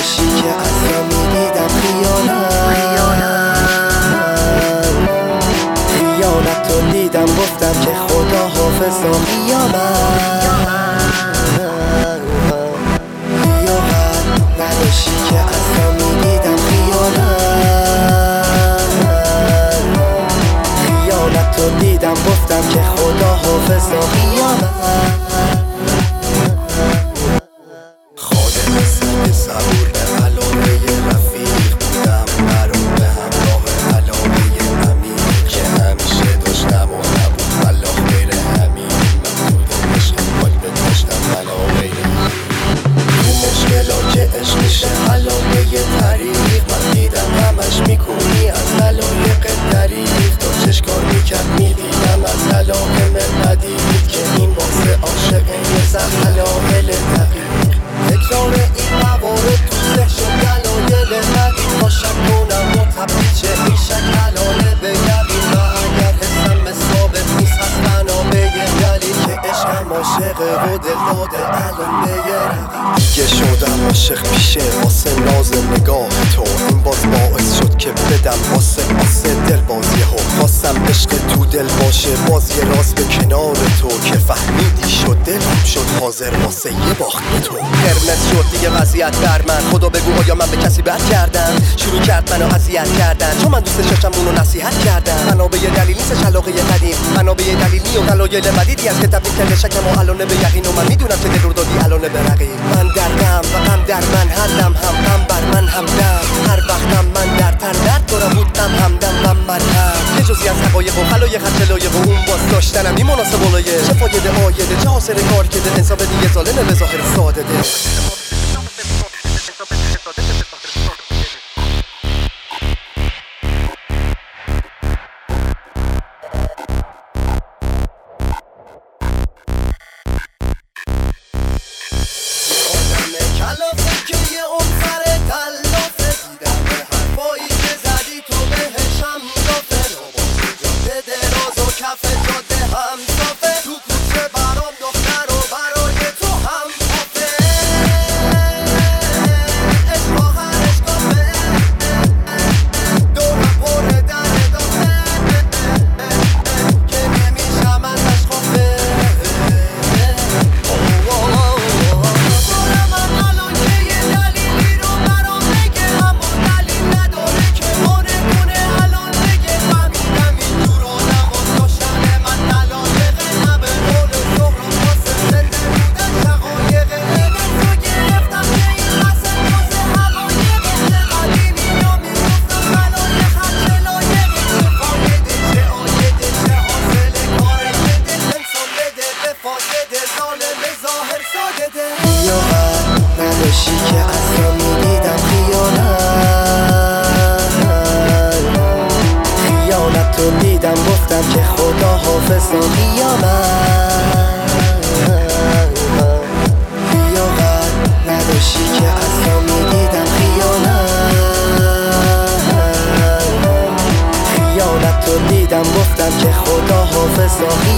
نداشتی که اصلا میدیدم خیانت تو دیدم گفتم که خدا حافظ و نداشتی که اصلا میدیدم خیانت تو دیدم گفتم که خدا حافظ و خادم سگ صبور به علاقه رفیق بودم مرا به همراه علاقه عمیق که همیشه داشتم و نبود والله غیر همین من تو عشقم قلب داشتم ولا غیر این مشکلا که عشق میشه علاقه طریق من دیدم همش میکنی از علایق دریق تا چشکار میکرد میدیدم از علائم ندید که این واسه عاشقه یه زحلایل دقیق تکرار این موارد تو ذهن شد دلایل ندید باشم کنم و تبریچه این شک حلاله به یقین و اگر حسم ثابت نیست از بنابه دلیل که عشقم عاشقه و دل داده الان به یه دیگه شدم عاشق پیشه واسه ناز نگاه تو این باز باعث شد که بدم واسه دل بازیه ها خواستم عشق تو دل باشه باز یه راست به کنار تو که فهمیدی شد دلم شد حاضر واسه یه باخت به تو قرمز شد دیگه وضعیت در من خدا بگو آیا من به کسی بد کردم شروع کرد منو اذیت کردن چون من دوست داشتم اونو نصیحت کردم منابع دلیل نیستش علاقه قدیم منابع دلیلی و دلایل مدیدی از که تبدیل کرده شکم و الانه به یقین و من میدونم که دل رو دادی الانه به رقیب من دردم و غم در من هر دم هم غم بر من همدم هر وقتم من در تر درد دارم بودم همدم و مرهم یه جزی از حقایق و خلایق خلایق و اون باز داشتنم این مناسب ولایه چه فایده آیده چه حاصل کار کده انسان به دیگه ظالمه به ظاهر ساده ده نداشتی که اصلا میدیدم خیانت تو دیدم گفتم که خدا حافظ و نداشتی که اصلا میدیدم خیانت تو دیدم گفتم که خدا حافظ و